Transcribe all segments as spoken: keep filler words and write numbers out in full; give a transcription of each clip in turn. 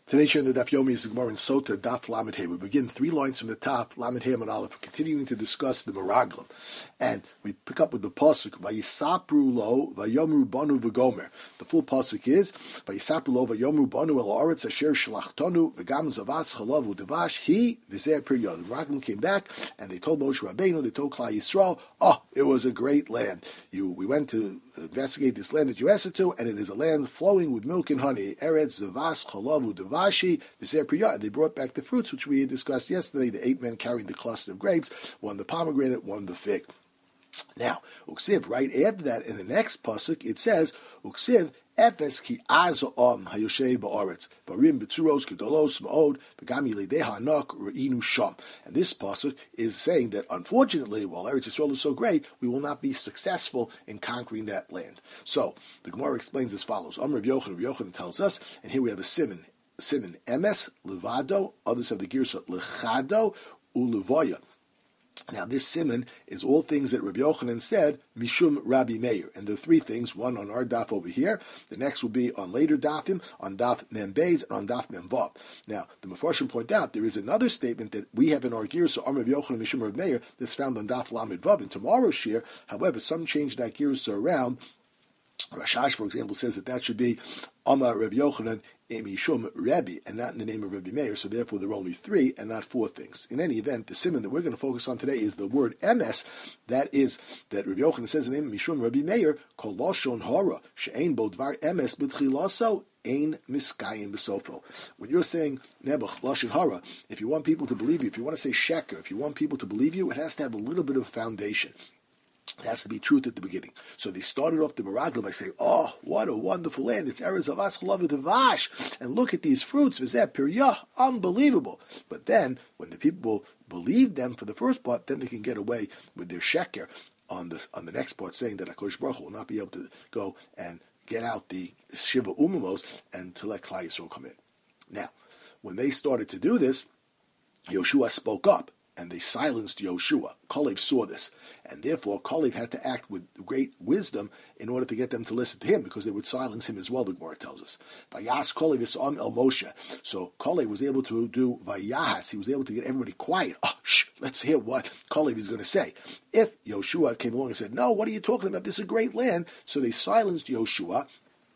Today's share in the Daf Yomi is the Gemara in Sota, Daf Lamed Hey. We begin three lines from the top, Lamed Hey and Aleph, continuing to discuss the Meraglim. And we pick up with the Pasuk, Vayisapru lo, Vayomru banu v'gomer. The full Pasuk is, Vayisapru lo, Vayomru banu el Oretz asher shlachtonu, V'gam zavas chalav u'devash, he v'zeh periyah. The Meraglim came back, and they told Moshe Rabbeinu, they told Klal Yisrael, oh, it was a great land. You, we went to investigate this land that you asked it to, and it is a land flowing with milk and honey. Eretz zavas chalav u'devash. Vashi, and they brought back the fruits which we had discussed yesterday. The eight men carrying the cluster of grapes, one the pomegranate, one the fig. Now, Uksiv, right after that, in the next pasuk, it says, Uksiv, Efes ki azom hayoshe ba'aretz, varim betzuros kedolos ma'od, v'gam yilidei ha'anak re'inu sham. And this pasuk is saying that, unfortunately, while Eretz Yisrael is so great, we will not be successful in conquering that land. So, the Gemara explains as follows. Amr Rav Yochanan, Rav Yochanan tells us, and here we have a simon, Simon emes levado. Others have the girsa lechado ulevoya. Now this simon is all things that Rabbi Yochanan said mishum Rabbi Meir, and there are three things. One on our daf over here. The next will be on later dafim, on daf mem beis and on daf mem vav. Now the Mefarshim point out there is another statement that we have in our girsa on Rabbi Yochanan mishum Rabbi Meir that's found on daf lamed vav in tomorrow's shir. However, some changed that girsa around. Rashash, for example, says that that should be Amar Rabbi Yochanan Mishum Rebbe, and not in the name of Rabbi Meir, so therefore there are only three and not four things. In any event, the simon that we're going to focus on today is the word emes, that is, that Rabbi Yochanan says in the name of Mishum Rabbi Meir, Kol Lashon Hara, She'ein Bo Dvar Emes B'tchilaso, Ein Miskayim B'sofo. When you're saying Nebuch, Lashon Hara, if you want people to believe you, if you want to say Sheker, if you want people to believe you, it has to have a little bit of foundation. It has to be truth at the beginning. So they started off the Meraglim by saying, oh, what a wonderful land. It's Eretz Zavas Chalav U'devash. And look at these fruits. V'zeh Piriyah. Unbelievable. But then, when the people believe them for the first part, then they can get away with their sheker on the, on the next part, saying that HaKadosh Baruch Hu will not be able to go and get out the Shiva Umamos and to let Klal Yisrael come in. Now, when they started to do this, Yoshua spoke up. And they silenced Yoshua. Kalev saw this. And therefore, Kalev had to act with great wisdom in order to get them to listen to him, because they would silence him as well, the Gemara tells us. Vayas Kalev Yisam El Moshe. So Kalev was able to do Vayas. He was able to get everybody quiet. Oh, shh, let's hear what Kalev is going to say. If Yoshua came along and said, no, what are you talking about? This is a great land. So they silenced Yoshua,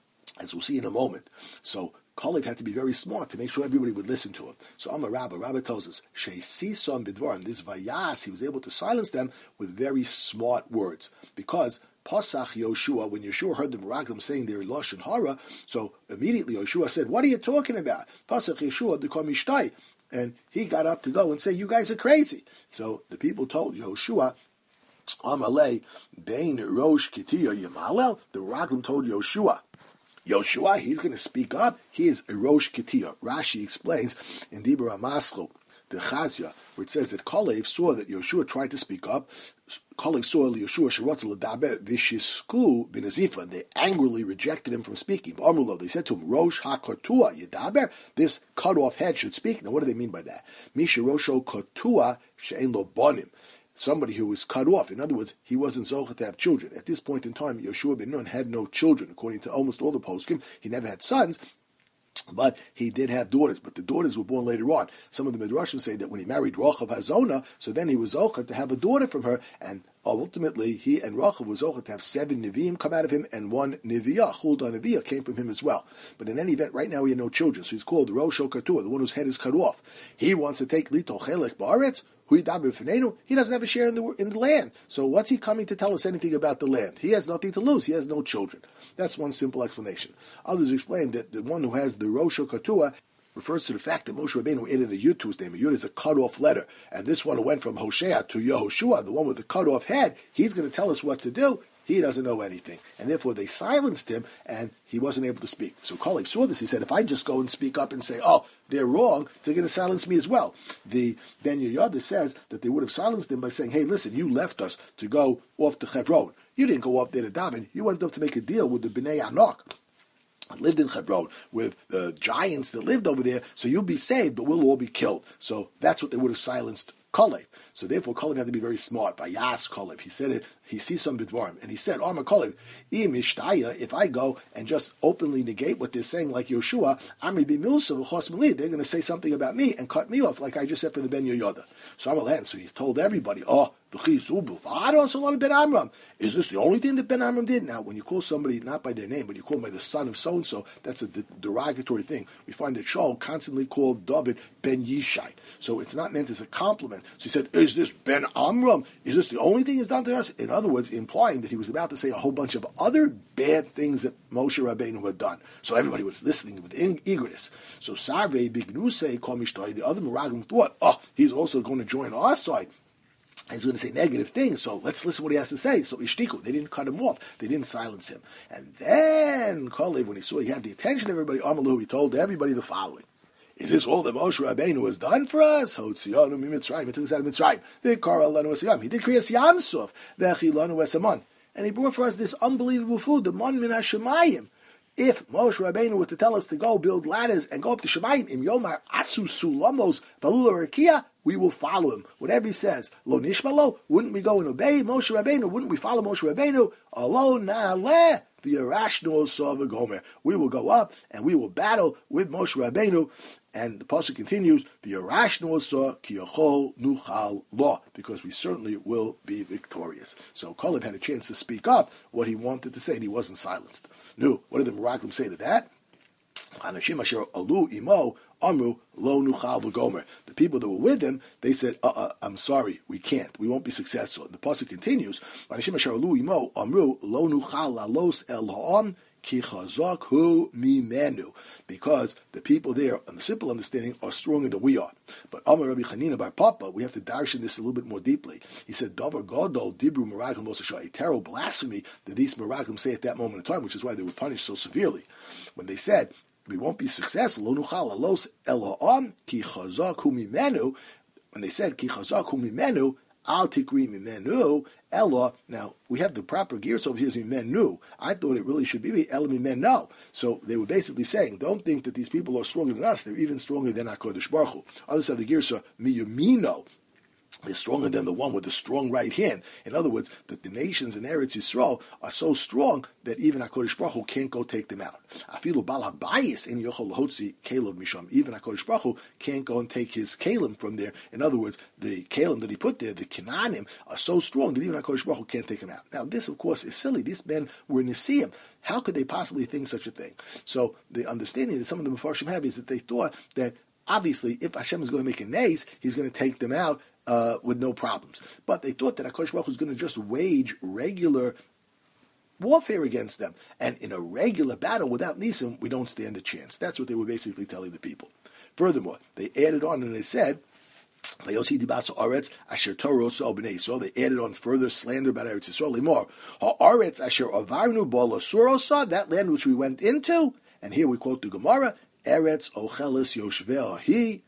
as we'll see in a moment. So Kalev had to be very smart to make sure everybody would listen to him. So Amar Rabba, Rabba tells us, Sheisison bidvarim, this Vayas, he was able to silence them with very smart words. Because Pasach Yoshua, when Yoshua heard the Meraglim saying they're Lashon Hara, so immediately Yoshua said, what are you talking about? Pasach Yoshua dekam ishtai. And he got up to go and say, you guys are crazy. So the people told Yoshua, Amalei, Bein Rosh Kitiya Yamalel, the Meraglim told Yoshua, Yoshua, he's going to speak up. He is a Rosh Ketiyah. Rashi explains in Dibur HaMaskil, the Chazia, where it says that Kalev saw that Yoshua tried to speak up. Kalev saw Yoshua Sherotz L'daber Vishisku B'Nazifa. They angrily rejected him from speaking. Amrulo, they said to him, Rosh HaKotua Yedaber, this cut-off head should speak. Now, what do they mean by that? Misha Rosho Kotua She'en Lo Bonim. Somebody who was cut off. In other words, he wasn't zocheh to have children. At this point in time, Yoshua ben Nun had no children. According to almost all the poskim, he never had sons, but he did have daughters. But the daughters were born later on. Some of the Midrashim say that when he married Rachav Hazona, so then he was zocheh to have a daughter from her, and ultimately he and Rachav was zocheh to have seven Nevi'im come out of him, and one Nevi'ah, Huldah Nevi'ah, came from him as well. But in any event, right now he had no children, so he's called the Rosh Katua, the one whose head is cut off. He wants to take Lito Chelek Ba'aretz. He doesn't have a share in the in the land. So what's he coming to tell us anything about the land? He has nothing to lose. He has no children. That's one simple explanation. Others explain that the one who has the Rosh Katua refers to the fact that Moshe Rabbeinu added a Yud to his name. A Yud is a cut-off letter. And this one who went from Hoshea to Yehoshua, the one with the cut-off head, he's going to tell us what to do. He doesn't know anything. And therefore they silenced him, and he wasn't able to speak. So Kalev saw this. He said, if I just go and speak up and say, oh, they're wrong, they're going to silence me as well. The Ben Yehoyada says that they would have silenced him by saying, hey, listen, you left us to go off to Hebron. You didn't go off there to daven. You went off to make a deal with the Bnei Anak. Lived in Hebron with the giants that lived over there, so you'll be saved, but we'll all be killed. So that's what they would have silenced Kalev. So therefore, Kalev had to be very smart. Vayas Kalev. He said it he sees some bidvarim, and he said, "Oh, Makolim, if I go and just openly negate what they're saying, like Yoshua, Amri b'milsa v'chos mali, they're going to say something about me and cut me off, like I just said for the Ben Yoyada." So Amalan, so he told everybody, "Oh, is this the only thing that Ben Amram did?" Now, when you call somebody not by their name, but you call them by the son of so and so, that's a de- derogatory thing. We find that Shaul constantly called David Ben Yishai, so it's not meant as a compliment. So he said, "Is this Ben Amram? Is this the only thing he's done to us?" In other words, implying that he was about to say a whole bunch of other bad things that Moshe Rabbeinu had done. So everybody was listening with eagerness. So Sarvei Bignusei Kol Mishtoi, the other Meraglim thought, "Oh, he's also going to join our side. He's going to say negative things, so let's listen to what he has to say." So Ishtiku, they didn't cut him off. They didn't silence him. And then Kalev, when he saw he had the attention of everybody, Amalu, he told everybody the following. "Is this all that Moshe Rabbeinu has done for us? Hotzianu miMitzrayim, he took us out of Mitzrayim. The Kara Lanu Esayam, he did create Yam Suf, Vechi Lanu Esamon. And he brought for us this unbelievable food, the Mon Min HaShemayim. If Moshe Rabbeinu were to tell us to go build ladders and go up to Shemayim, Im Yomar Atsu Sulamos Valula Rakia, we will follow him. Whatever he says, Lo Nishmalo, wouldn't we go and obey Moshe Rabbeinu? Wouldn't we follow Moshe Rabbeinu? Alo Na'aleh V'yarashnu Sova Gomer. We will go up and we will battle with Moshe Rabbeinu. And the pasuk continues, V'yarashnu Sova Kiyachol Nuchal Lo, because we certainly will be victorious. So Kaleb had a chance to speak up what he wanted to say, and he wasn't silenced. No, what did the Meraglim say to that? Anashim asher alu imo amru lo nuchal v'gomer. The people that were with him, they said, uh, uh, I'm sorry, we can't. We won't be successful. And the pasuk continues, Anashim asher alu imo amru lo nuchal lalos el ha'am ki chazak hu mimenu. Because the people there, on the simple understanding, are stronger than we are. But Amar Rabbi Chanina bar Papa, we have to darshan this a little bit more deeply. He said, Davar Gadol Dibru Meraglim Moshe, a terrible blasphemy that these Meraglim say at that moment in time, which is why they were punished so severely. When they said, we won't be successful, Lo nuchal alos el ha'am ki chazak hu mimenu. When they said, ki chazak hu mimenu, al tikri mimenu, Ella, now, we have the proper gears over here as mimenu. I thought it really should be el mimenu. So they were basically saying, don't think that these people are stronger than us. They're even stronger than HaKadosh Baruch Hu. Others have the gears are miyumino. They're stronger than the one with the strong right hand. In other words, that the nations in Eretz Yisrael are so strong that even HaKadosh Baruch Hu can't go take them out. Afilu bal habayis in yochol hotzi kelev misham. Even HaKadosh Baruch Hu can't go and take his kelim from there. In other words, the kelim that he put there, the Canaanim, are so strong that even HaKadosh Baruch Hu can't take them out. Now, this, of course, is silly. These men were Nisim. How could they possibly think such a thing? So the understanding that some of the Mefarshim have is that they thought that obviously, if Hashem is going to make a nays, he's going to take them out uh, with no problems. But they thought that HaKadosh Baruch Hu was going to just wage regular warfare against them. And in a regular battle without Nisim, we don't stand a chance. That's what they were basically telling the people. Furthermore, they added on and they said, they added on further slander about Eretz Yisrael. That land which we went into, and here we quote the Gemara, Eretz Ochelis Yoshveh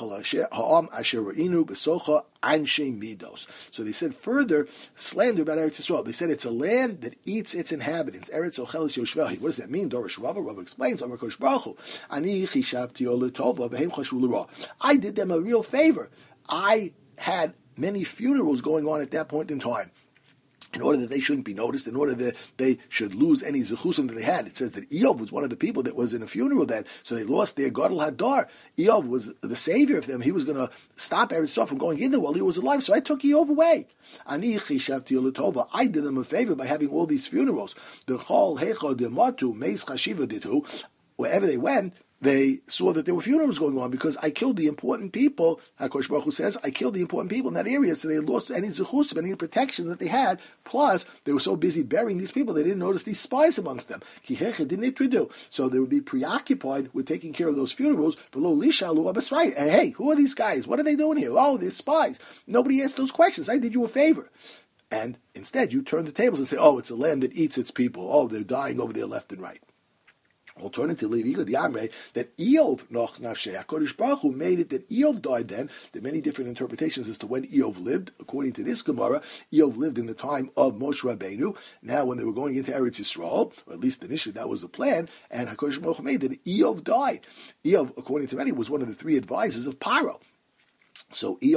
So they said further slander about Eretz Yisrael. They said it's a land that eats its inhabitants. Eretz Ochelis Yoshveh. What does that mean? Dorish Rava. Rava explains. Amar Kosh Baruch Hu. Ani chishavti oletova v'hem chashu l'ra. I did them a real favor. I had many funerals going on at that point in time, in order that they shouldn't be noticed, in order that they should lose any zechusim that they had. It says that Eov was one of the people that was in a funeral then, so they lost their Gadol Hadar. Eov was the savior of them. He was going to stop Eretz Yisrael from going in there while he was alive, so I took Eov away. Ani chishavti l'tova. I did them a favor by having all these funerals. The chol hecha dematu meis chashiva ditu. Wherever they went, they saw that there were funerals going on because I killed the important people. HaKadosh Baruch Hu says, I killed the important people in that area, so they lost any zechusim, any protection that they had. Plus, they were so busy burying these people, they didn't notice these spies amongst them. So they would be preoccupied with taking care of those funerals. And hey, who are these guys? What are they doing here? Oh, they're spies. Nobody asked those questions. I did you a favor. And instead, you turn the tables and say, oh, it's a land that eats its people. Oh, they're dying over there left and right. Alternatively, that Eov noch nafshei, HaKadosh Baruch Hu made it that Eov died then. There are many different interpretations as to when Eov lived. According to this Gemara, Eov lived in the time of Moshe Rabbeinu. Now, when they were going into Eretz Yisrael, or at least initially that was the plan, and HaKadosh Baruch Hu made that Eov died. Eov, according to many, was one of the three advisors of Paro. So Eov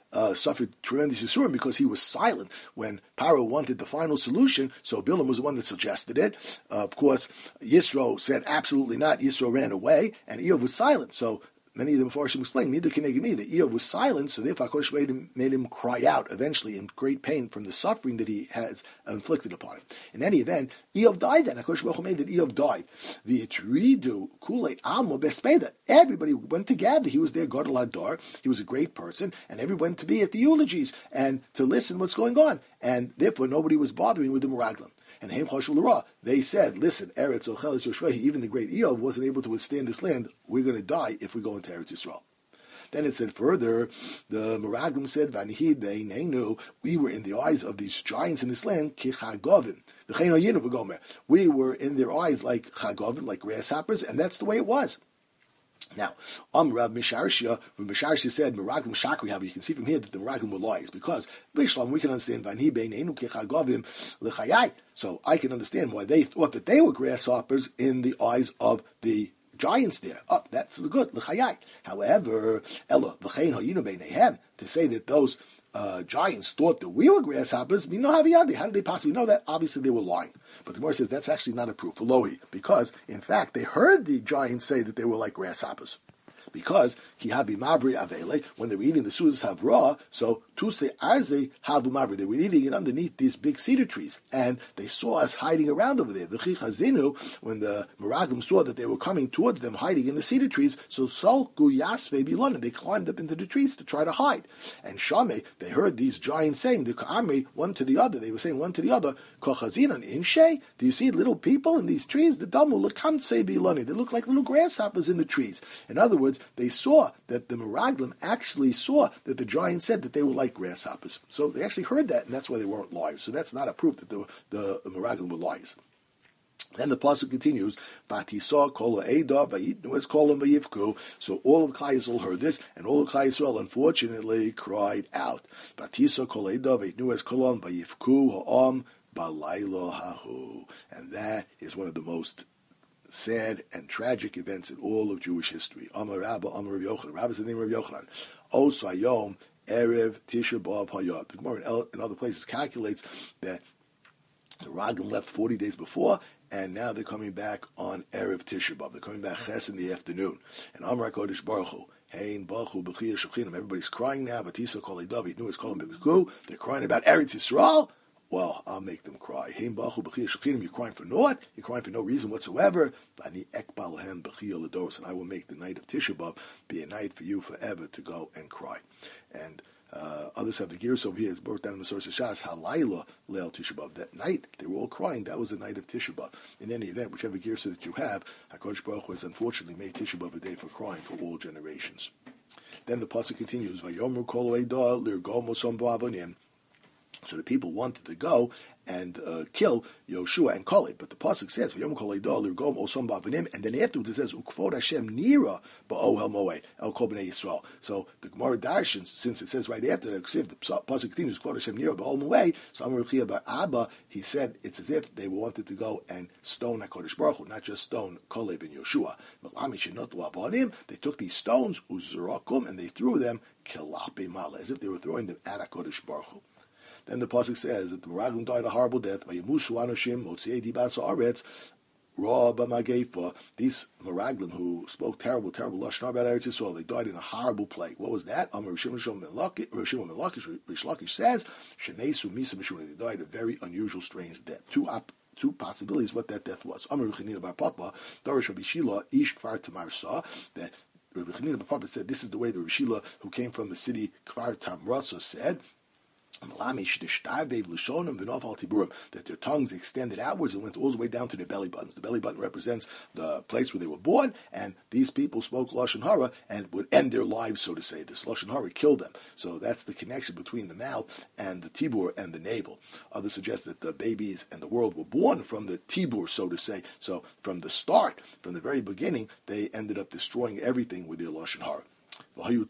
uh, suffered tremendous yisurim because he was silent when Paro wanted the final solution. So Bilam was the one that suggested it. Uh, of course, Yisro said absolutely not. Yisro ran away, and Eov was silent. So many of the Mepharshim explain, neither can me, that Eov was silent, so therefore HaKadosh made him, made him cry out eventually in great pain from the suffering that he has inflicted upon him. In any event, Eov died then. HaKadosh Baruch Hu made that Eov died. V'yitridu kulei amo bespeda. Everybody went to gather. He was there, Gadol Hador. He was a great person, and everyone went to be at the eulogies and to listen what's going on. And therefore, nobody was bothering with the Meraglim. And Haim Chashul Ra, they said, listen, Eretz Ochelis Yoshvehi, even the great Eov wasn't able to withstand this land. We're going to die if we go into Eretz Yisrael. Then it said further, the Meraglim said, Vanihi Beinenu, we were in the eyes of these giants in this land, Kichagovim. We were in their eyes like Chagovim, like grasshoppers, and that's the way it was. Now, um, Rav Misharshia, Rav Misharshia said, Meraglim Shakri, how you can see from here that the Meraglim were liars, because Bishlam, we can understand, Vanihi Beinenu Kichagovim L'chayai. So I can understand why they thought that they were grasshoppers in the eyes of the giants there. Oh, that's the good, L'chayai. However, Ella, V'chein Hayinu Beinehem, to say that those uh, giants thought that we were grasshoppers, we know how did they possibly know that? Obviously they were lying. But the Gemara says that's actually not a proof for Lohi, because in fact they heard the giants say that they were like grasshoppers. Because kihabi mavri avele, when they were eating the sudas havra, so to say arze havu mavri, they were eating it underneath these big cedar trees, and they saw us hiding around over there. The chichazinu, when the Meraglim saw that they were coming towards them, hiding in the cedar trees, so salku yasve bilon, they climbed up into the trees to try to hide. And shame, they heard these giants saying the ka'amri one to the other. They were saying one to the other, kochazinan inshe. Do you see little people in these trees? The damu lekamse biloni. They look like little grasshoppers in the trees. In other words, they saw that the Meraglim actually saw that the giant said that they were like grasshoppers. So they actually heard that, and that's why they weren't liars. So that's not a proof that the, the Meraglim were liars. Then the pasuk continues, Batisa kol ha'eda vayitnu es kolem vayivku. So all of Klal Yisrael heard this, and all of Klal Yisrael unfortunately cried out. Batisa kol ha'eda vayitnu es kolem vayivku ha'am balaylo hahu. And that is one of the most sad and tragic events in all of Jewish history. Amar Rabba, Amar Rav Yochanan. Rabba is the name of Rav Yochanan. Os Hayom Erev Tisha B'Av Hayot. The Gemara in other places calculates that the Meraglim left forty days before, and now they're coming back on Erev Tisha B'Av. They're coming back Ches in the afternoon. And Amar HaKadosh Baruch Hu, Hein Bachu B'chiyah Shulchinim. Everybody's crying now. Batisa Kol David knew it's calling B'Biku. They're crying about Eretz Yisrael. Well, I'll make them cry. You're crying for naught. You're crying for no reason whatsoever. And I will make the night of Tisha B'Av be a night for you forever to go and cry. And uh, others have the gears over here. It's brought down in the source of Shas. Halayla Leil Tisha B'Av. That night, they were all crying. That was the night of Tisha B'Av. In any event, whichever gears that you have, HaKadosh Baruch Hu has unfortunately made Tisha B'Av a day for crying for all generations. Then the pasuk continues. Vayomer kol eidah lirgomo som ba'avonim. So the people wanted to go and uh, kill Yoshua and Kaleb, but the pasuk says, "V'yom kol eidah lirgom osam ba'avonim," and then afterwards it says, "Ukvod Hashem nira ba'ohel moed el kol bnei Yisrael." So the Gemara Darshan, since it says right after the the pasuk continues, "Ukvod Hashem nira ba'ohel moed," so Amar Chia bar Abba, he said it's as if they wanted to go and stone HaKadosh Baruch Hu, not just stone Kaleb and Yoshua. They took these stones uzrakum and they threw them kilape mala, as if they were throwing them at HaKadosh Baruch Hu. Then the pasuk says that the Meraglim died a horrible death. Vayimushu anoshim motziei dibas haaretz ra b'magefa. These Meraglim who spoke terrible, terrible lashon about Eretz Yisrael, they died in a horrible plague. What was that? Amar Rav Shimon ben Lakish, Rish Lakish says, Shenesu misa mishuna. They died a very unusual, strange death. Two op- two possibilities what that death was. Amar Rav Chanina bar Papa, Dorish Rabbi Shila ish kfar Tamar saw that. Rabbi Chanina bar Papa said this is the way the Rabbi Shila who came from the city Kfar Tamrasa said. That their tongues extended outwards and went all the way down to their belly buttons. The belly button represents the place where they were born, and these people spoke Lashon Hara and would end their lives, so to say. This Lashon Hara killed them. So that's the connection between the mouth and the tibur and the navel. Others suggest that the babies and the world were born from the tibur, so to say. So from the start, from the very beginning, they ended up destroying everything with their Lashon Hara. The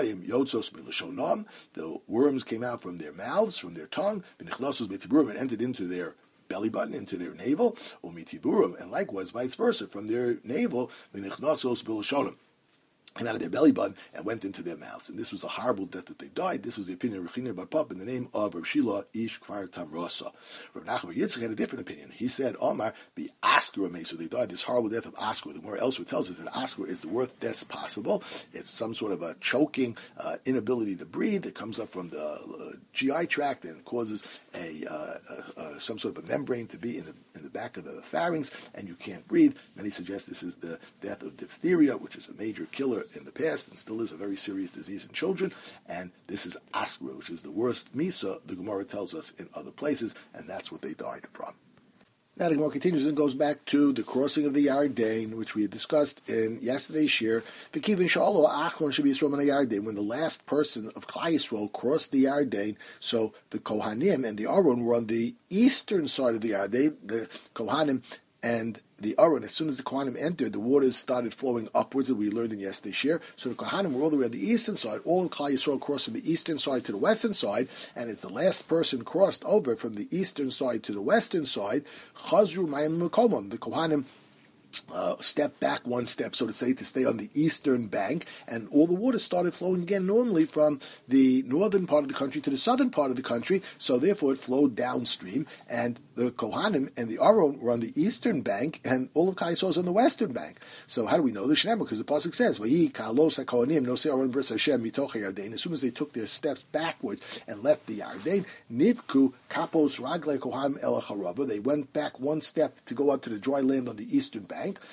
worms came out from their mouths, from their tongue, and entered into their belly button, into their navel, and likewise vice versa, from their navel, came out of their belly button and went into their mouths. And this was a horrible death that they died. This was the opinion of Rechina Bar Papa in the name of Rav Shila Ish Kfar Tamrosa. Rav Nachman Bar Yitzchak had a different opinion. He said, Omar, be Askra May. So they died this horrible death of Askra. The more elsewhere tells us that Askra is the worst death possible. It's some sort of a choking, uh, inability to breathe that comes up from the uh, G I tract and causes a, uh, uh, uh, some sort of a membrane to be in the, in the back of the pharynx, and you can't breathe. Many suggest this is the death of diphtheria, which is a major killer in the past and still is a very serious disease in children, and this is Askra, which is the worst Misa, the Gemara tells us in other places, and that's what they died from. Now the Gemara continues and goes back to the crossing of the Yarden, which we had discussed in yesterday's shir. V'kivin sha'alo achron should be Yisrael on the Yarden, when the last person of Klal Yisrael crossed the Yarden, so the Kohanim and the Aron were on the eastern side of the Yarden, the Kohanim and the Aron, as soon as the Kohanim entered, the waters started flowing upwards, as we learned in yesterday's shir. So the Kohanim were all the way on the eastern side. All of Klal Yisrael crossed from the eastern side to the western side, and as the last person crossed over from the eastern side to the western side, Chazru Mayim Mekomam, the Kohanim Uh, step back one step, so to say, to stay on the eastern bank, and all the water started flowing again normally from the northern part of the country to the southern part of the country, so therefore it flowed downstream, and the Kohanim and the Aron were on the eastern bank, and all of Klal Yisrael was on the western bank. So how do we know this? Because the pasuk says, "Vayi kalos haKohanim nosei Aron bris Hashem mitoch Yarden." As soon as they took their steps backwards and left the Yarden, nibku kapos raglei Kohanim el harava. They went back one step to go out to the dry land on the eastern bank. And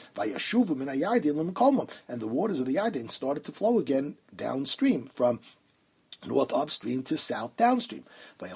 the waters of the Yarden started to flow again downstream, from north upstream to south downstream. And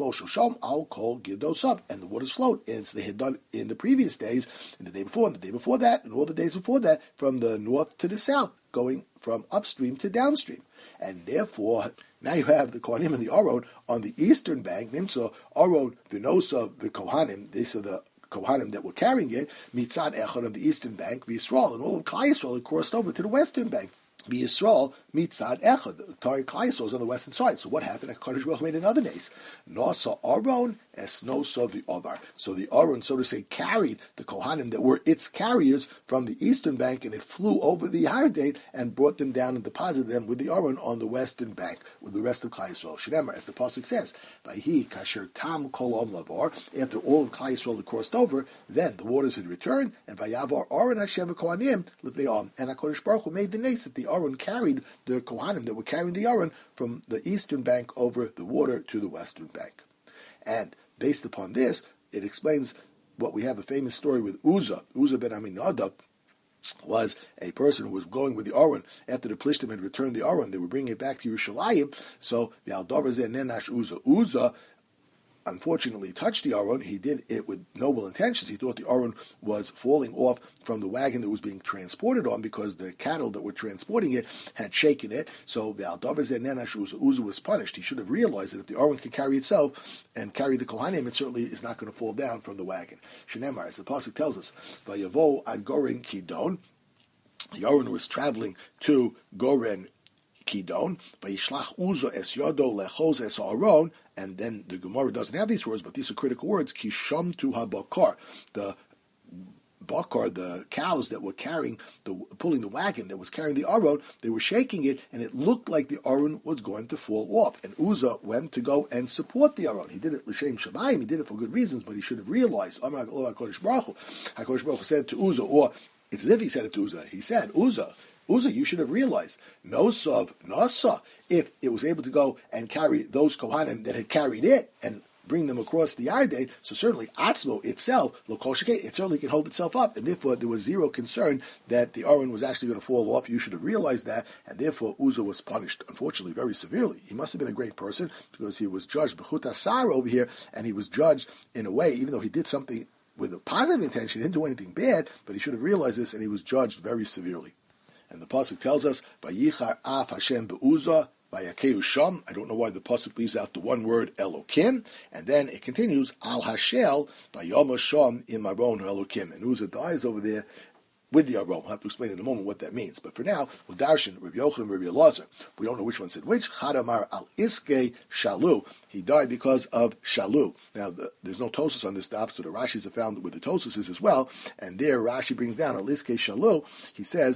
the waters flowed, as they had done in the previous days, and the day before, and the day before that, and all the days before that, from the north to the south, going from upstream to downstream. And therefore, now you have the Kohanim and the Aron on the eastern bank. Nimsa, Aron, Vinosa, the Kohanim, these are the Kohanim that were carrying it, Mitzad Echad on the eastern bank, V'Yisrael, and all of Klal Yisrael had crossed over to the western bank. V'Yisrael, Mitzad Echad, the entire Klal Yisrael was on the western side. So what happened? HaKadosh Baruch Hu made another nace. Nasa Aron, es nosa the Ovar. So the Aron, so to say, carried the Kohanim that were its carriers from the eastern bank, and it flew over the Yarden and brought them down and deposited them with the Aron on the western bank, with the rest of Klal Yisrael. Shemar, as the pasuk says, Vayhi kasher tam kol om lavar. After all of Klal Yisrael had crossed over, then the waters had returned, and Vayavar Aron Hashem v'Kohanim livnei Am. And HaKadosh Baruch Hu made the nace that the Aron carried the Kohanim that were carrying the Aron from the eastern bank over the water to the western bank. And based upon this, it explains what we have a famous story with Uzzah. Uzzah ben Aminadab was a person who was going with the Aron after the Plishtim had returned the Aron. They were bringing it back to Yerushalayim. So the Aldavar Zeh Nenash Uzzah. Uzzah unfortunately touched the Aron. He did it with noble intentions. He thought the Aron was falling off from the wagon that was being transported on, because the cattle that were transporting it had shaken it. So the Aldavar Zeh Nenash Uzzah. Uzzah was punished. He should have realized that if the Aron can carry itself and carry the Kohanim, it certainly is not going to fall down from the wagon. Shenemar, as the pasuk tells us, Vayavo ad Goren Kidon. The Aron was traveling to Goren Kidon, Vayishlach Uzzah es Yodo lechos es Aron, and then the Gemara doesn't have these words, but these are critical words. Kisham tu habakar, the bakar, the cows that were carrying the pulling the wagon that was carrying the Aron, they were shaking it, and it looked like the Aron was going to fall off. And Uzzah went to go and support the Aron. He did it l'shem shamayim. He did it for good reasons, but he should have realized. Amar HaKadosh Baruch Hu. HaKadosh Baruch Hu said to Uzzah, or it's as if he said it to Uzzah. He said, Uzzah, Uzzah, you should have realized, Nosav, Nasa, if it was able to go and carry those Kohanim that had carried it and bring them across the Yarden, so certainly Atzmo itself, Lokol Sheket, it certainly can hold itself up, and therefore there was zero concern that the Aron was actually going to fall off. You should have realized that, and therefore Uzzah was punished, unfortunately, very severely. He must have been a great person, because he was judged B'chut Asar over here, and he was judged in a way, even though he did something with a positive intention, he didn't do anything bad, but he should have realized this, and he was judged very severely. And the pasuk tells us, "Vayichar af Hashem beUzzah vayakeu sham." I don't know why the pasuk leaves out the one word Elokim, and then it continues, "Al Hashel vayoma sham im Aron Elokim." And Uzzah dies over there with the Aron. We'll have to explain in a moment what that means. But for now, we'll darshan Rabbi Yochanan and Rabbi Elazar. We don't know which one said which. Chadamar al iske shalu. He died because of shalu. Now, the, there's no Tosus on this stuff, so the Rashis are found with the Tosus as well. And there, Rashi brings down al iske shalu. He says,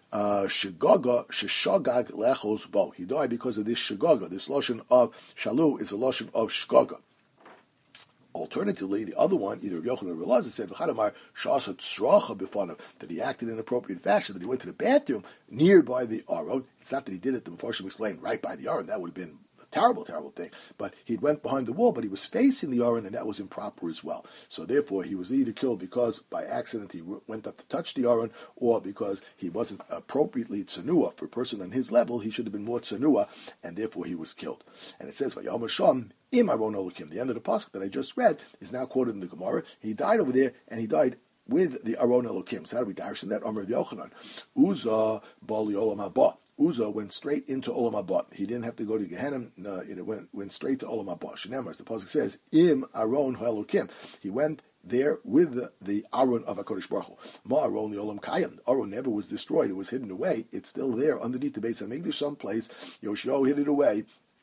Uh, Shigaga, Shishagag lechos bo. He died because of this Shigaga. This lotion of Shalu is a lotion of Shigaga. Alternatively, the other one, either Yochanan or Elazar said, "V'chadamar shasa tzracha b'fanav," that he acted in an appropriate fashion, that he went to the bathroom nearby the Aron. It's not that he did it, the Mepharshim explained, right by the Aron. That would have been a terrible, terrible thing. But he went behind the wall, but he was facing the Aron, and that was improper as well. So therefore, he was either killed because by accident he went up to touch the Aron, or because he wasn't appropriately tsanua. For a person on his level, he should have been more tsanua, and therefore he was killed. And it says, "Vayom Hashem im Aron Elokim." The end of the pasuk that I just read is now quoted in the Gemara. He died over there, and he died with the Aron Elokim. So how do we darshan that? Amar Yochanan, Uza bali olam haba. Uzzah went straight into Olam Haba. He didn't have to go to Gehenna. No, it went went straight to Olam Haba. Shneimar, as the pasuk says, Im Aron Elokim. He went there with the, the Aron of HaKadosh Baruch Hu. Ma Aron Olam Kayim. Aron never was destroyed. It was hidden away. It's still there underneath the Beis HaMikdash someplace. Yoshio hid it away.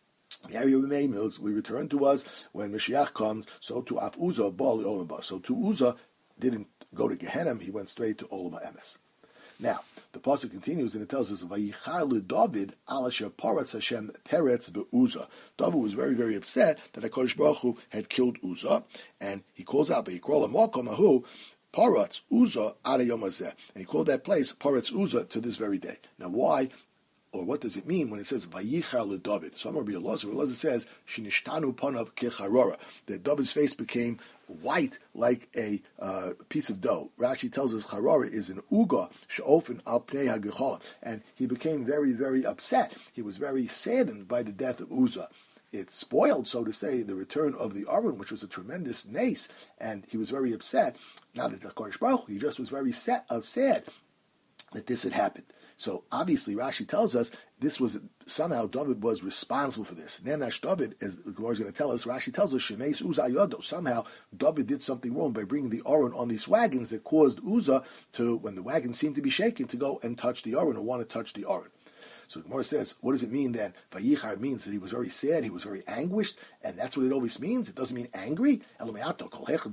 We return to us when Mashiach comes. So to Af Uzzah, Baal Olam Haba. So to Uzzah didn't go to Gehenna. He went straight to Olam HaEmes. Now, the pasuk continues and it tells us, "Vayichal David alasher paratz Hashem peretz beUzzah." David was very, very upset that HaKadosh Baruch Hu had killed Uzzah, and he calls out, "Vayikol hamakom hahu paratz Uzzah ad hayom hazeh," and he called that place Paratz Uzzah to this very day. Now, why? Or what does it mean when it says Vayichal David? So Rabbi Elazar, Elazar says Shinishtanu panav kecharora, that David's face became white like a uh, piece of dough. Rashi tells us charora is an uga she'ofen al pnei hagechola, and he became very, very upset. He was very saddened by the death of Uzzah. It spoiled, so to say, the return of the Aron, which was a tremendous nace, and he was very upset. Not at the HaKadosh Baruch Hu, he just was very sad, uh, sad that this had happened. So obviously Rashi tells us this was somehow David was responsible for this. Nenash David, as the Gemara is going to tell us, Rashi tells us Shemeis Uzzah Yodo. Somehow David did something wrong by bringing the Aron on these wagons that caused Uzzah to, when the wagons seemed to be shaking, to go and touch the Aron or want to touch the Aron. So the Gemara says, what does it mean then? Vayichar means that he was very sad, he was very anguished, and that's what it always means. It doesn't mean angry. Whenever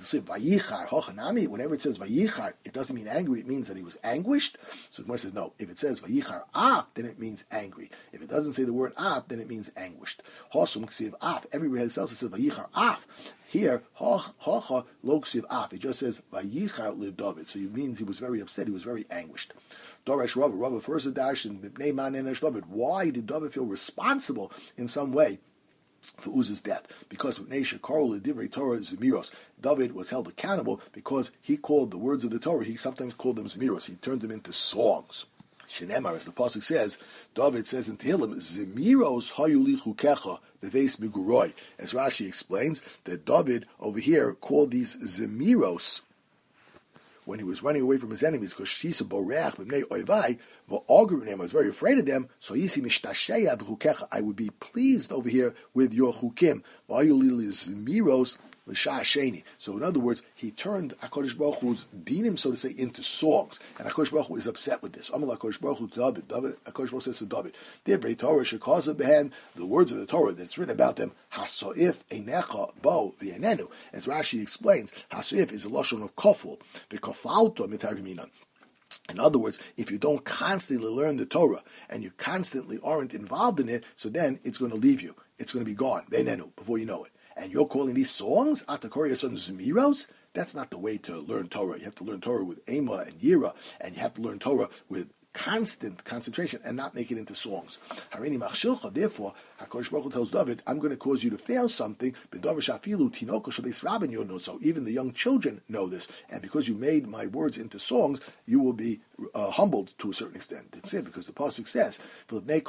it says Vayichar, it doesn't mean angry, it means that he was anguished. So the Gemara says, no, if it says Vayichar af, then it means angry. If it doesn't say the word af, then it means anguished. Hosum ksiv af. Everywhere else it says Vayichar af. Here, Hacha lo ksiv af. It just says Vayichar le David. So it means he was very upset, he was very anguished. Doresh Rava, Rava first a dash and Bnei Man Enesh David. Why did David feel responsible in some way for Uzzah's death? Because Nesha Karol Divrei Torah Zemiros. David was held accountable because he called the words of the Torah, he sometimes called them Zemiros. He turned them into songs. Shenemar, as the pasuk says, David says in Tehillim, Zemiros hayuli chukecha beveis miguroi. As Rashi explains, that David over here called these Zemiros when he was running away from his enemies, because Shisa Boreach b'mnei Oivai, I was very afraid of them, so Yisi mishtashea b'chukecha, I would be pleased over here with your chukim. V'ayulil l'sha'asheni. So in other words, he turned HaKadosh Baruch Hu's dinim, so to say, into songs. And HaKadosh Baruch Hu is upset with this. Amal HaKadosh Baruch Hu to David. David HaKadosh Baruch Hu says to David, Divrei Torah shekazav behen, the words of the Torah that's written about them, hasoif einecha bo v'yenenu. As Rashi explains, hasoif is a lashon of koful, v'kofalto mitargiminan. In other words, if you don't constantly learn the Torah and you constantly aren't involved in it, so then it's going to leave you. It's going to be gone, v'yenenu, before you know it. And you're calling these songs Atakori son Zemiros? That's not the way to learn Torah. You have to learn Torah with Ema and Yira, and you have to learn Torah with constant concentration and not make it into songs. Harini machshilcha. Therefore, HaKadosh Baruch Hu tells David, I'm going to cause you to fail something. So even the young children know this, and because you made my words into songs, you will be uh, humbled to a certain extent. That's it, because the pasuk says, that the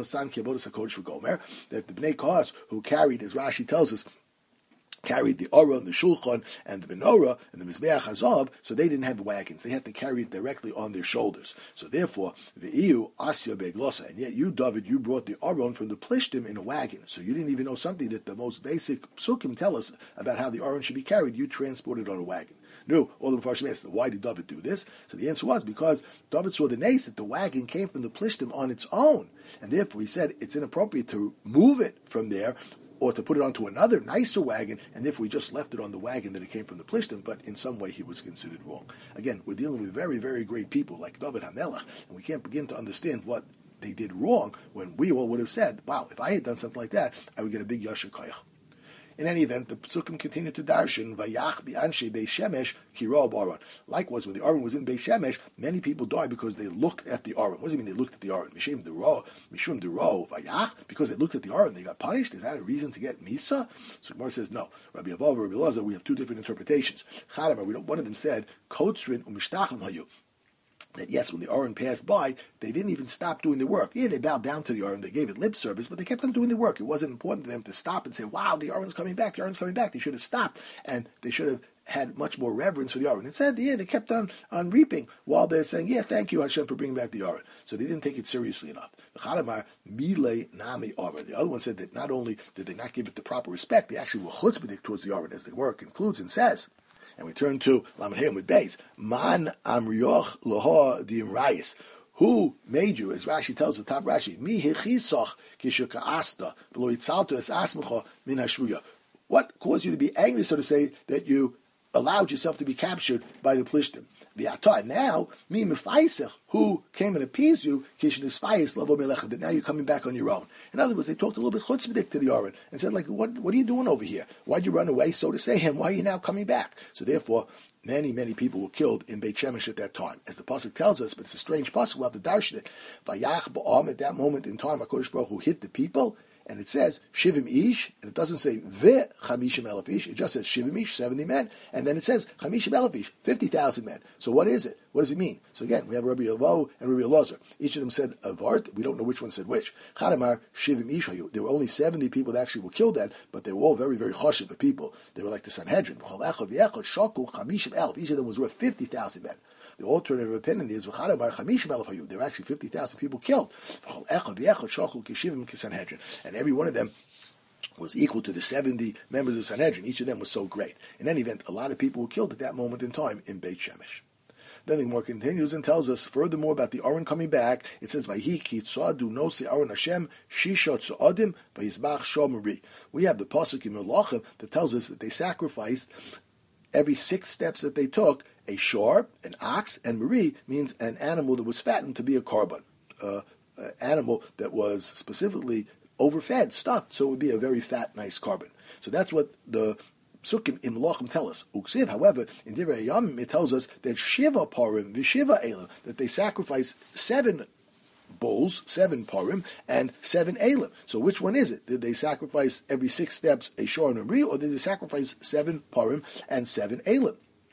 Bnei Kohas who carried, as Rashi tells us, carried the Aron, the Shulchan, and the Menorah, and the Mizbeach HaZahav, so they didn't have wagons. They had to carry it directly on their shoulders. So therefore, the Iu Asya Beglosa, and yet you, David, you brought the Aron from the Plishtim in a wagon. So you didn't even know something that the most basic psukim tell us about how the Aron should be carried. You transported on a wagon. No, all the Mepharshim asked, why did David do this? So the answer was because David saw the nace that the wagon came from the Plishtim on its own, and therefore he said it's inappropriate to move it from there or to put it onto another nicer wagon, and if we just left it on the wagon that it came from the Plishtim, but in some way he was considered wrong. Again, we're dealing with very, very great people like David HaMelech, and we can't begin to understand what they did wrong when we all would have said, wow, if I had done something like that, I would get a big Yasher Koyach. In any event, the Psukim continued to darshan, Vayach bi'anshe Beis Shemesh kiro b'aron. Likewise, when the Aron was in Beis Shemesh, many people died because they looked at the Aron. What does it mean they looked at the Aron? Mishum dero, Mishum dero, Vayach, because they looked at the Aron, they got punished? Is that a reason to get Misa? So Gemara says, no. Rabbi Avav, Rabbi Elazar, we have two different interpretations. Chadamar, we don't, one of them said, Kotzrin u'mishtachim hayu. That yes, when the Aron passed by, they didn't even stop doing the work. Yeah, they bowed down to the Aron, they gave it lip service, but they kept on doing the work. It wasn't important to them to stop and say, wow, the Aron's coming back, the Aron's coming back. They should have stopped, and they should have had much more reverence for the Aron. Instead, yeah, they kept on, on reaping while they're saying, yeah, thank you, Hashem, for bringing back the Aron. So they didn't take it seriously enough. The other one said that not only did they not give it the proper respect, they actually were chutzpahdik towards the Aron, as the work concludes and says. And we turn to Lamed with Beis. Man amrioch loha di'imrayis. Who made you, as Rashi tells the top Rashi, mi hechisoch kishuka asta v'lo yitzaltu es asmecha min hashruya. What caused you to be angry, so to say, that you allowed yourself to be captured by the Plishtim? Now, mi mefaisech, who came and appeased you, kishin isfayis lavo melecha, that now you're coming back on your own. In other words, they talked a little bit chutzpahdik to the Aron and said, like, what, what are you doing over here? Why'd you run away, so to say, and why are you now coming back? So therefore, many, many people were killed in Beit Shemesh at that time. As the pasuk tells us, but it's a strange pasuk, we'll have to darshan it. Vayach ba'am, at that moment in time, HaKadosh Baruch Hu hit the people, and it says shivim ish, and it doesn't say ve chamishim elef ish. It just says shivim ish, seventy men, and then it says chamishim elef ish, fifty thousand men. So what is it? What does it mean? So again, we have Rabbi Elvo and Rabbi Elazar. Each of them said avart. We don't know which one said which. Chadamar shivim ish hayu. There were only seventy people that actually were killed then, but they were all very, very choshev of people. They were like the Sanhedrin. Each of them was worth fifty thousand men. The alternative opinion is there were actually fifty thousand people killed. And every one of them was equal to the seventy members of Sanhedrin. Each of them was so great. In any event, a lot of people were killed at that moment in time in Beit Shemesh. Then the Gemara continues and tells us furthermore about the Aron coming back. It says, "Vayhi ki tzadu nosi Aron Hashem shisha tzuadim vayizbach shomri." We have the pasuk in Melachim that tells us that they sacrificed every six steps that they took a shor, an ox, and mari means an animal that was fattened to be a korban, uh, an animal that was specifically overfed, stuffed, so it would be a very fat, nice korban. So that's what the Sukkim in Melachim tell us. Uksiv, however, in Divrei Yamim it tells us that Shiva Parim, Vishiva Elam, that they sacrifice seven bulls, seven parim, and seven elim. So which one is it? Did they sacrifice every six steps a shor and a mri, or did they sacrifice seven parim and seven elim?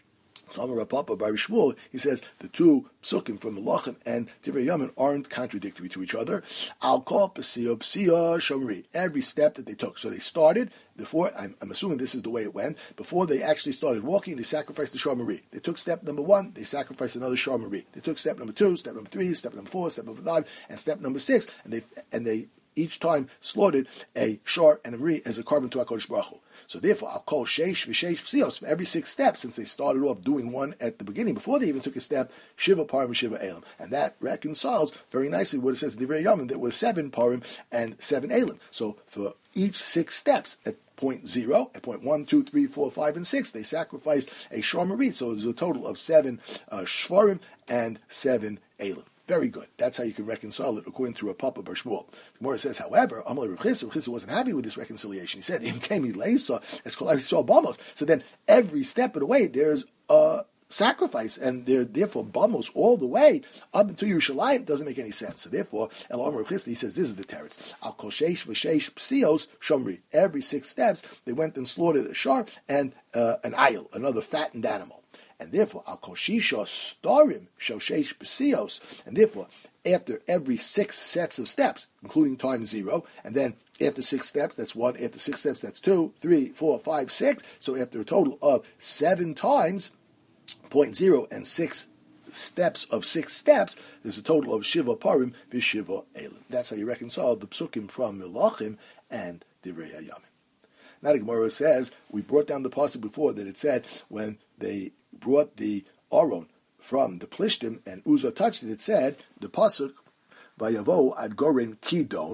Papa by Shmuel, he says the two psukim from Melachim and Divrei Yamim aren't contradictory to each other. Al kol p'siyah p'siyah shomri. Every step that they took. So they started before. I'm, I'm assuming this is the way it went. Before they actually started walking, they sacrificed the shomri. They took step number one. They sacrificed another shomri. They took step number two, step number three, step number four, step number five, and step number six. And they and they each time slaughtered a shor and a mri as a korban to HaKadosh Baruch Hu. So therefore, I'll call sheish v'sheish psios for every six steps, since they started off doing one at the beginning, before they even took a step, shiva parim and shiva elim. And that reconciles very nicely what it says in the Divrei Yamim, that was seven parim and seven elim. So for each six steps, at point zero, at point one, two, three, four, five, and six, they sacrificed a shor marit. So there's a total of seven uh, shvarim and seven elim. Very good. That's how you can reconcile it according to Papa Bar Shmuel. The Gemara says, however, Amalei Rav Chisda, Rav Chisda wasn't happy with this reconciliation. He said, "Im kemi leisa es kol Yisrael bamos." So then, every step of the way, there's a sacrifice, and they're therefore bamos all the way up into Yerushalayim. Doesn't make any sense. So therefore, El Amar Rav Chisda, he says, this is the teretz. Al kol sheish v'sheish psios shomri. Every six steps, they went and slaughtered a shar and uh, an ayil, another fattened animal. And therefore, al koshisha storim shoshesh psios. And therefore, after every six sets of steps, including time zero, and then after six steps, that's one. After six steps, that's two, three, four, five, six. So after a total of seven times, point zero and six steps of six steps, there's a total of shiva parim v'shiva elim. That's how you reconcile the psukim from Melachim and Divrei Yamim. Now the Gemara says, we brought down the pasuk before that it said when they brought the Aron from the Plishtim and Uzzah touched it, it said, the pasuk, Vayavo ad Goren Kidon,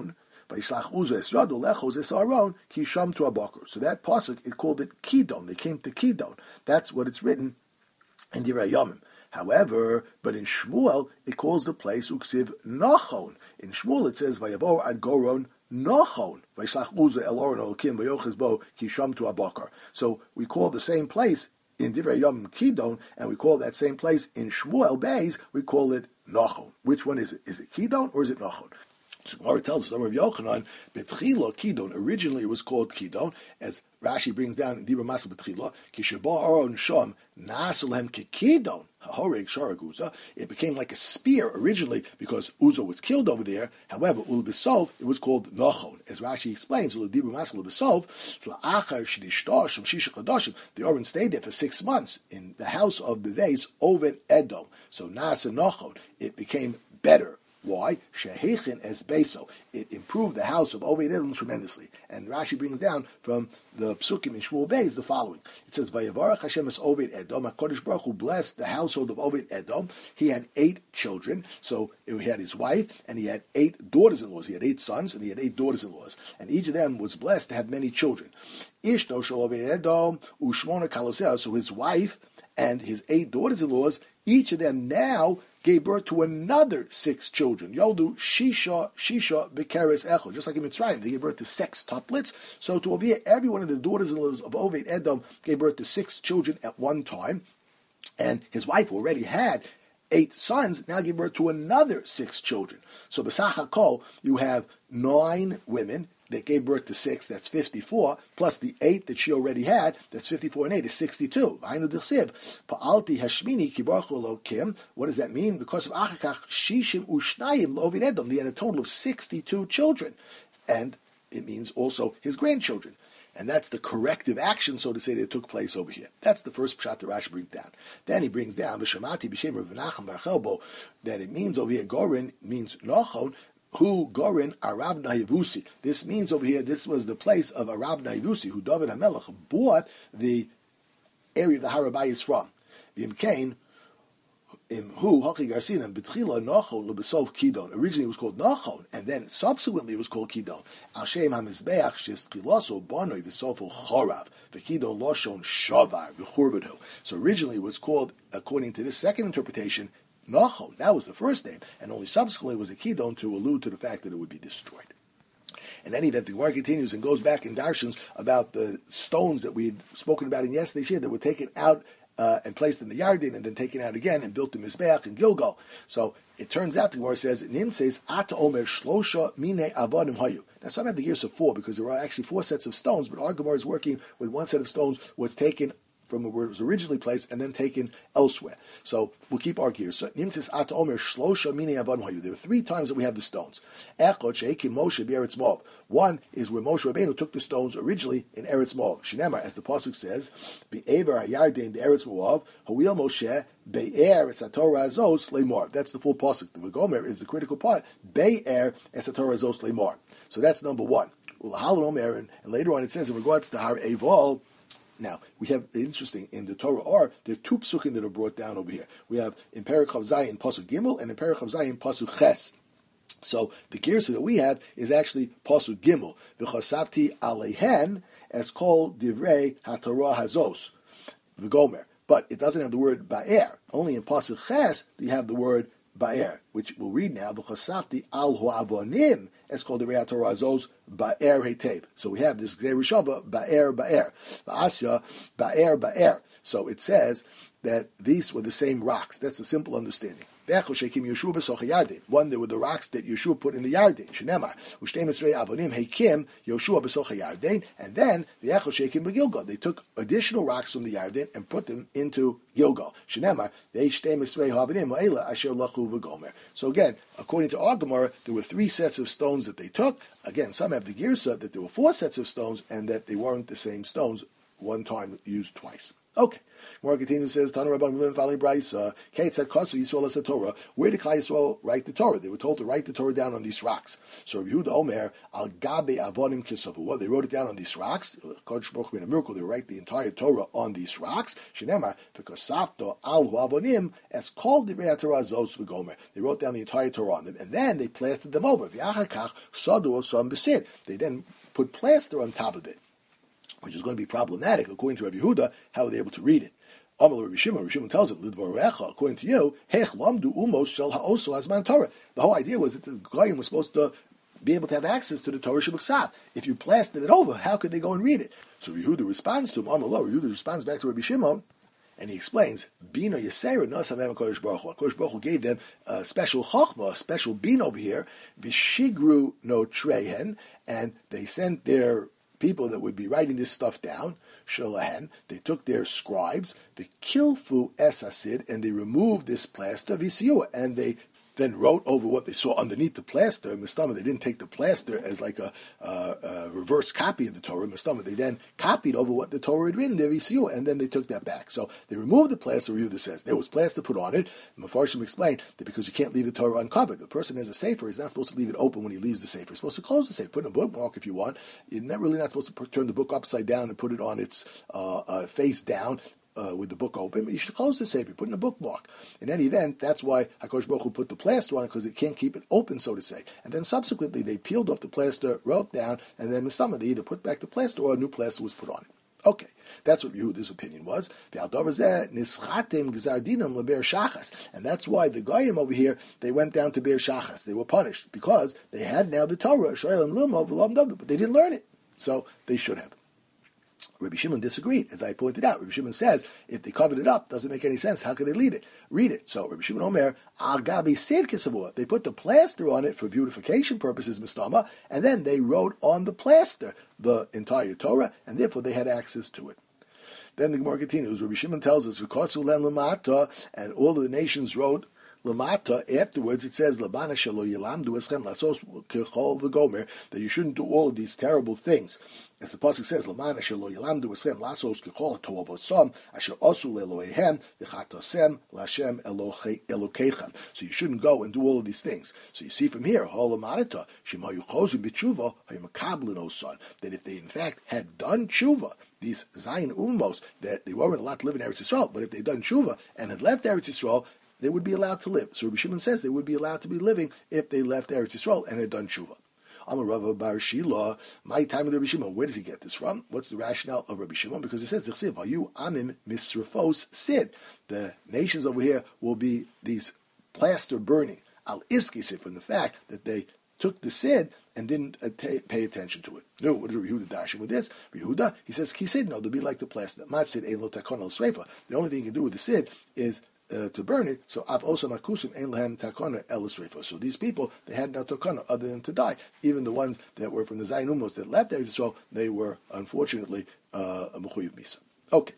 Vayishlach Uzzah es Yado lechos es Aaron ki sham to abakar. So that pasuk, it called it Kidon. They came to Kidon. That's what it's written in Divrei Yomim. However, but in Shmuel, it calls the place Uksiv Nachon. In Shmuel, it says Vayavor ad Goron Nachon. Vayishlach Uzzah el Oron Elokim Vayoches bo ki sham to abakar. So we call the same place in Divrei Yomim Kidon, and we call that same place in Shmuel Beis, we call it Nachon. Which one is it? Is it Kidon or is it Nachon? So Gemara tells us, the of Yochanan, Betchila Kidon. Originally it was called Kidon, as Rashi brings down in Dibra Masa Betchila, Kishaba Aron Sham, Nasulhem Kidon, Hahoreg Sharag Uzzah. It became like a spear originally because Uzzah was killed over there. However, Ul Besov, it was called Nachon. As Rashi explains, Ul Dibra Masa Besov, Tla'achar Shidishtar Sham Shisha Kadashim, the Oren stayed there for six months in the house of the Veis, Oved Edom. So Nasa Nachon, it became better. Why? Shehechin es beso. It improved the house of Oved Edom tremendously. And Rashi brings down from the Psukim in Shmuel Beis the following. It says, Vayavarach Hashem es Oved Edom. HaKadosh Baruch Hu blessed the household of Oved Edom. He had eight children. So he had his wife, and he had eight daughters-in-laws. He had eight sons, and he had eight daughters-in-laws. And each of them was blessed to have many children. Ishto shel Oved Edom u'shmona kaloseh. So his wife and his eight daughters-in-laws, each of them now gave birth to another six children. Yoldu Shisha Shisha Bekeres Echol. Just like in Mitzrayim, they gave birth to six tuplets. So to Ovia, every one of the daughters-in-laws of Oved Edom gave birth to six children at one time. And his wife who already had eight sons, now gave birth to another six children. So B'sach HaKol, you have nine women that gave birth to six, that's fifty-four, plus the eight that she already had, that's fifty-four and eight, is sixty-two. What does that mean? Because of Achakach, Shishim Ushnayim L'Oved Edom, they had a total of sixty-two children. And it means also his grandchildren. And that's the corrective action, so to say, that took place over here. That's the first pshat that Rashi brings down. Then he brings down V'shamati b'shem Rav Menachem bar Chelbo, that it means over here, Gorin means Nachon, who Gorin Arab Nayavusi. This means over here, this was the place of Arab Nayavusi, who David HaMelech bought the area of the Harabai is from. V'im Kain, who Haki Garcina B'tchila Nachon L'Besov Kidon. Originally it was called Nachon, and then subsequently it was called Kidon. Al Shem HaMizbeach Shes Tchiloso Bonoi V'Sofo Chorav V'Kidon Loshon Shavar V'Churbato. So originally it was called, according to this second interpretation, Nachon. That was the first name, and only subsequently was a Kidon to allude to the fact that it would be destroyed. In any event, the Gemara continues and goes back in Darshans about the stones that we had spoken about in yesterday's year that were taken out uh, and placed in the Yarden and then taken out again and built the Mizbeach in Gilgal. So it turns out the Gemara says, Nim says, Ata Omer Shlosha Mine Avadim Hayu. Now some have the gears of four because there are actually four sets of stones, but our Gemara is working with one set of stones was taken from where it was originally placed and then taken elsewhere. So we'll keep our gears. So Nim says, Ata Omer Shlosha Mine Avadim Hayu. There are three times that we have the stones. Echot She'ekim Moshe B'Eretz Moav. One is where Moshe Rabbeinu took the stones originally in Eretz Moav. Shinemar, as the pasuk says, Be'ever HaYarden Eretz Moav, Hawil Moshe Be'er Esatorah Azos Leimor. That's the full pasuk. The Vagomer is the critical part. Be'er Esatorah Azos Leimor. So that's number one. Ulahal Omer, and later on it says in regards to Har Eval. Now, we have, interesting, in the Torah are, there are two psukim that are brought down over here. We have in Perek Chav Zayin Pasuk Gimel and in Perek Chav Zayin Pasuk Ches. So the girsa that we have is actually Pasuk Gimel. V'chasavti alehen as called Divrei HaTorah Hazos. V'gomer. But it doesn't have the word Ba'er. Only in Pasuk Ches do you have the word Ba'er, which we'll read now. V'chasavti al ho'avonim as called Divrei HaTorah Hazos Ba'er Hetev. So we have this Gzei Rishava, Ba'er, Ba'er. V'asya, Ba'er, Ba'er. So it says that these were the same rocks. That's a simple understanding. One, there were the rocks that Yeshua put in the Yarden. Shenemar, Ushtem Esrei Avonim Heikim Yoshua B'Soch Yarden, and then the Echol Shekim B'Gilgal. They took additional rocks from the Yarden and put them into Gilgal. Shenemar, Ve'Shtem Esrei Avonim Ha'ela Asher Lachu V'Gomer. So again, according to our Gemara, there were three sets of stones that they took. Again, some have the Girsa that there were four sets of stones and that they weren't the same stones, one time used twice. Okay. More continues, says, Tana Rabban Milim Valley Braisa, Kate said, Kasu Yisrael as a Torah. Where did Klal Yisrael write the Torah? They were told to write the Torah down on these rocks. So Rabbi Yehuda Omer, Al Gabe Avonim Kisavua, they wrote it down on these rocks. Kodesh Baruch made a miracle, they write the entire Torah on these rocks. Shenemar, Fikosafto Al Avonim, as called the Torah Zos V'Gomer. They wrote down the entire Torah on them, and then they plastered them over. V'achakach Sadu Osam Besid. They then put plaster on top of it, which is going to be problematic. According to Rabbi Yehuda, how are they able to read it? Amal Rabbi Shimon, Rabbi Shimon tells him, according to you, Hech Lamdu Umos Shel Ha'oso Azman Torah. The whole idea was that the Goyim was supposed to be able to have access to the Torah Shabbat. If you plastered it over, how could they go and read it? So Rabbi Yehuda responds to him, Amal Rabbi Yehuda responds back to Rabbi Shimon, and he explains, Bino Yisera Nosavem Kodesh Baruch Hu. Kodesh Baruch Hu gave them a special chokhmah, a special bin over here, Vishigru no trehen, and they sent their people that would be writing this stuff down, Shalahen, they took their scribes, the Kilfu Esasid, and they removed this plaster, Visiu, and they then wrote over what they saw underneath the plaster. Mistama, they didn't take the plaster as like a, uh, a reverse copy of the Torah. Mistama, they then copied over what the Torah had written, and then they took that back. So they removed the plaster, Yehuda says. There was plaster put on it. Mefarshim explained that because you can't leave the Torah uncovered. A person has a sefer, he's not supposed to leave it open when he leaves the sefer. He's supposed to close the sefer, put in a bookmark if you want. You're not really not supposed to put, turn the book upside down and put it on its uh, uh, face down. Uh, with the book open, but you should close the sefer, put in a bookmark. In any event, that's why HaKadosh Baruch Hu put the plaster on it, because it can't keep it open, so to say. And then subsequently, they peeled off the plaster, wrote down, and then in the summer, they either put back the plaster or a new plaster was put on it. Okay, that's what Yehuda's opinion was. And that's why the Goyim over here, they went down to Be'er Shachas. They were punished, because they had now the Torah, but they didn't learn it. So they should have. Rabbi Shimon disagreed, as I pointed out. Rabbi Shimon says, if they covered it up, doesn't make any sense. How can they read it? Read it. So Rabbi Shimon Omer, Al Gabi Sid Kisavua. They put the plaster on it for beautification purposes, Mistama, and then they wrote on the plaster the entire Torah, and therefore they had access to it. Then the Gemara continues. Rabbi Shimon tells us, and all of the nations wrote Lamata, afterwards it says, Labana shelo yilamdu eschem lasos kechol v'gomer, that you shouldn't do all of these terrible things. As the pasuk says, Labana shelo yilamdu eschem lasos kechol toavosom asher osu lelohehem v'chatosem lashem elokechem. So you shouldn't go and do all of these things. So you see from here, holamarita shemayu chozu b'tshuva hayimakablin osan, that if they in fact had done tshuva, these zayin umos, that they weren't allowed to live in Eretz Yisrael, but if they'd done tshuva and had left Eretz Yisrael, they would be allowed to live. So Rabbi Shimon says they would be allowed to be living if they left Eretz Yisrael and had done tshuva. Amar Rava Bar Shila, my time with Rabbi Shimon. Where does he get this from? What's the rationale of Rabbi Shimon? Because it says, "Vayu amim misrafos sid." The nations over here will be these plaster burning. Al iskisid, from the fact that they took the sid and didn't uh, t- pay attention to it. No, what is Rabbi Yehuda dashing with this? Rabbi Yehuda, he says, "Kisid, no, they'll be like the plaster." Mat sid ein lo takon al sreifa. The only thing you can do with the sid is Uh, to burn it. So av osa makusim ein lehem takona elisreifa. So these people, they had no takona other than to die. Even the ones that were from the Zayin Umos that left Eretz Yisrael, they were unfortunately uh, a mechuyev misa. Okay.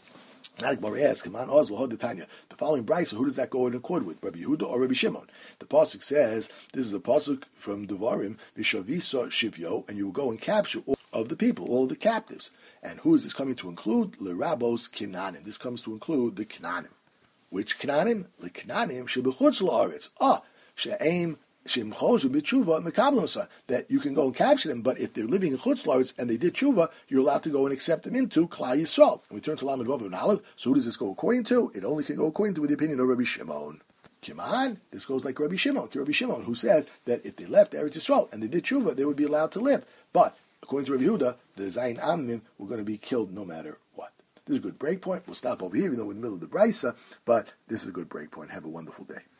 Now the Gemara asks, "Come on, Oslo, hold the Tanya." The following brayso, who does that go in accord with? Rabbi Yehuda or Rabbi Shimon? The pasuk says, this is a pasuk from Devarim, Vishavisa Shivyo, and you will go and capture all of the people, all of the captives. And who is this coming to include? Lerabos Kinanim. This comes to include the Kinanim. Which Knanim? The Knanim should be chutz la'aretz. Ah, she'aim she'im chozu b'tshuva mekablim, that you can go and capture them, but if they're living in chutz la'aretz and they did tshuva, you're allowed to go and accept them into Klal Yisrael. And we turn to Lamed Vav and Aleph. So who does this go according to? It only can go according to with the opinion of Rabbi Shimon. Kiman, this goes like Rabbi Shimon, Rabbi Shimon, who says that if they left Eretz Yisrael and they did tshuva, they would be allowed to live. But according to Rabbi Yehuda, the Zayin Amnim were going to be killed no matter what. This is a good break point. We'll stop over here, even though we're in the middle of the brisa, but this is a good break point. Have a wonderful day.